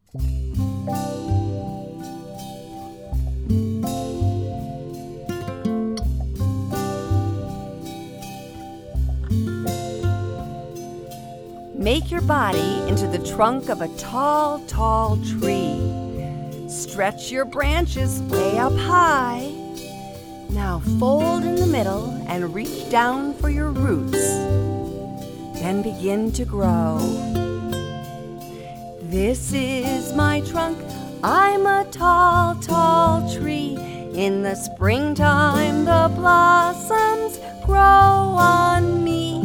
Make your body into the trunk of a tall, tall tree. Stretch your branches way up high. Now fold in the middle and reach down for your roots. Then begin to grow. This is my trunk. I'm a tall, tall tree. In the springtime, the blossoms grow on me.